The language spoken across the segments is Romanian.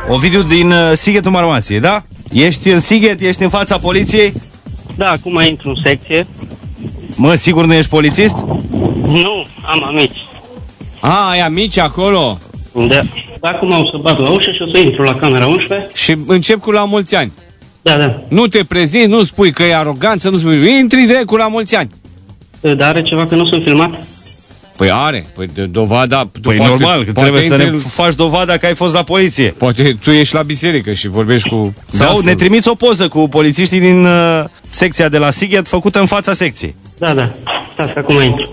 Ovidiu din Sighetul Marmației, da? Ești în Sighet, ești în fața poliției? Da, acum intru în secție. Mă, sigur nu ești polițist? Nu, am amici. Ai amici acolo? Da. Acum o să bat la ușă și o să intru la camera 11. Și încep cu la mulți ani. Da. Nu te prezinți, nu spui că e aroganță, nu spui, intri direct cu la mulți ani. Dar are ceva că nu sunt filmat? Păi are, păi dovada... Păi normal, că trebuie să ne faci dovada că ai fost la poliție. Poate tu ești la biserică și vorbești cu... Sau ne trimiți o poză cu polițiștii din secția de la Sighet făcută în fața secției. Da. Stați că acum intru.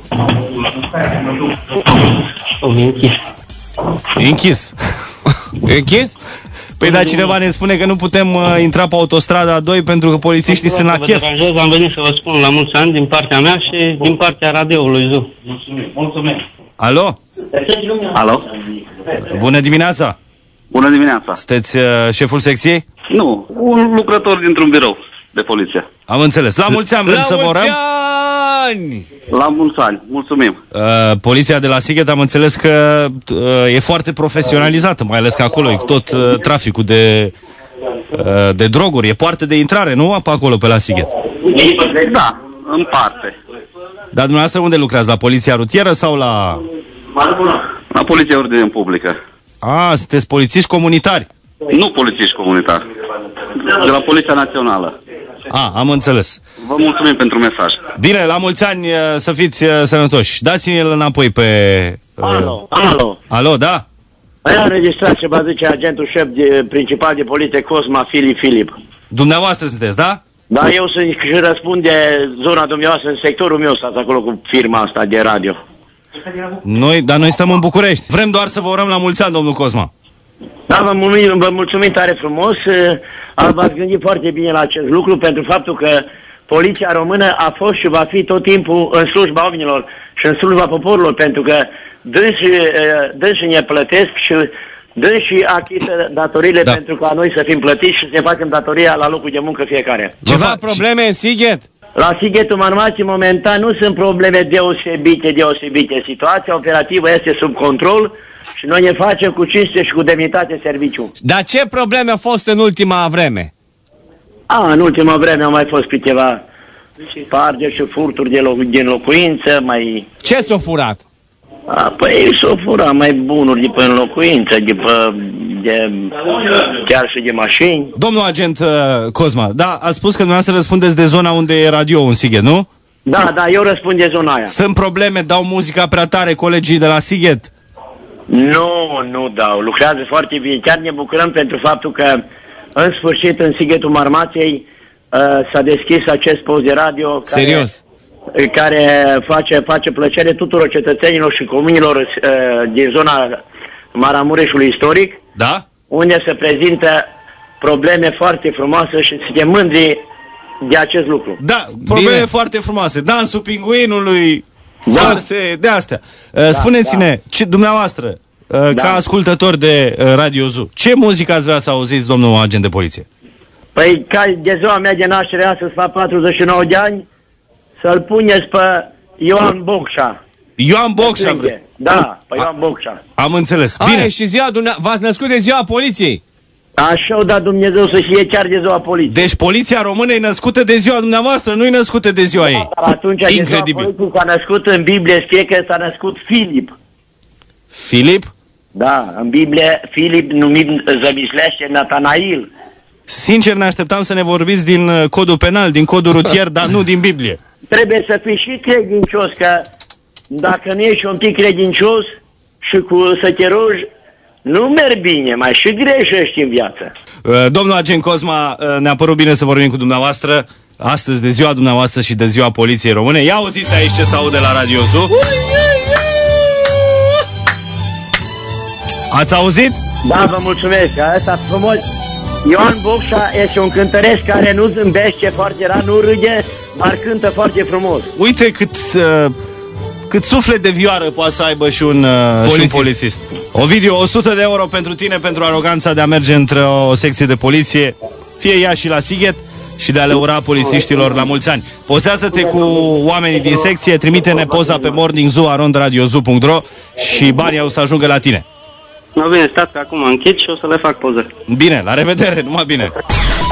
Mi-e închis. E închis. E închis? Păi da, cineva ne spune că nu putem intra pe autostrada 2 pentru că polițiștii sunt la chef. Am venit să vă spun la mulți ani din partea mea și din partea radioului ZU. Mulțumesc. Alo? Alo? Bună dimineața! Bună dimineața! Sunteți șeful secției? Nu, un lucrător dintr-un birou de poliție. Am înțeles. La mulți ani vrem să vă urăm. La mulți ani, mulțumim. Poliția de la Sighet am înțeles că e foarte profesionalizată, mai ales că acolo e tot traficul de droguri. E poartă de intrare, nu? Pe acolo, pe la Sighet. Da, în parte. Dar dumneavoastră unde lucrați? La poliția rutieră sau la... La poliția ordine publică. Sunteți polițiști comunitari? Nu polițiști comunitari. De la Poliția Națională. Am înțeles. Vă mulțumim pentru mesaj. Bine, la mulți ani să fiți sănătoși. Dați-mi-l înapoi pe... Alo, da? Aia înregistrat ce va zice agentul șef principal de poliție Cosma Filip. Dumneavoastră sunteți, da? Da, eu sunt și răspund de zona dumneavoastră, în sectorul meu stați acolo cu firma asta de radio. Dar noi stăm în București. Vrem doar să vă urăm la mulți ani, domnul Cosma. Da, vă mulțumim tare frumos. V-ați gândit foarte bine la acest lucru pentru faptul că poliția română a fost și va fi tot timpul în slujba oamenilor și în slujba poporului, pentru că dânsii ne plătesc și dânsii achită datoriile pentru ca noi să fim plătiți și să ne facem datoria la locul de muncă fiecare. Ceva probleme în Sighet? La Sighetul Marmației momentan nu sunt probleme deosebite. Situația operativă este sub control și noi ne facem cu cinste și cu demnitate serviciu. Dar ce probleme au fost în ultima vreme? În ultima vreme au mai fost câteva spargeri și furturi din locuință, mai... Ce s-a furat? Păi s-au furat mai bunuri de pe locuință, chiar și de mașini. Domnul agent Cosma, ați spus că dumneavoastră răspundeți de zona unde e radio în Sighet, nu? Da, eu răspund de zona aia. Sunt probleme, dau muzica prea tare colegii de la Sighet? Nu dau, lucrează foarte bine. Chiar ne bucurăm pentru faptul că în sfârșit în Sighetul Marmației s-a deschis acest post de radio. Serios? Care face plăcere tuturor cetățenilor și comunilor din zona Maramureșului istoric. Da? Unde se prezintă probleme foarte frumoase și suntem mândri de acest lucru. Da, probleme foarte frumoase. Dansul pinguinului, farse, de astea. Spuneți-ne, dumneavoastră, ca ascultător de Radio ZU, ce muzică ați vrea să auziți, domnul agent de poliție? Păi, ca de ziua mea de naștere, astăzi fac 49 de ani, să-l puneți pe Ioan Bocșa. Ioan Bocșa? Da, pe Ioan Bocșa. Am înțeles. Bine. Și v-ați născut de ziua poliției? Așa o dat Dumnezeu să fie chiar de ziua poliției. Deci poliția română e născută de ziua dumneavoastră, nu e născută de ziua ei. Dar atunci incredibil. De ziua poliției s-a născut în Biblie, spune că s-a născut Filip. Filip? Da, în Biblie Filip numit zămislește Natanail. Sincer, ne așteptam să ne vorbiți din codul penal, din codul rutier, dar nu din Biblie. Trebuie să fii și credincios, că dacă nu ești un pic credincios și să te rogi, nu mergi bine, mai și greșești în viață. Domnul agent Cosma, ne-a părut bine să vorbim cu dumneavoastră astăzi de ziua dumneavoastră și de ziua Poliției Române. Ia auziți aici ce se aude la Radio ZU. Ați auzit? Da, vă mulțumesc, asta frumos. Ioan Bocșa este un cântăresc care nu zâmbește foarte rar, nu râde, dar cântă foarte frumos. Uite cât suflet de vioară poate să aibă și un polițist. Ovidiu, 100 de euro pentru tine pentru aroganța de a merge într-o secție de poliție, fie ea și la Sighet, și de a le ura polițiștilor la mulți ani. Pozează-te cu oamenii din secție, trimite-ne poza pe morningzu@radiozu.ro și banii au să ajungă la tine. No, bine, stați că acum închid și o să le fac poze. Bine, la revedere, numai bine.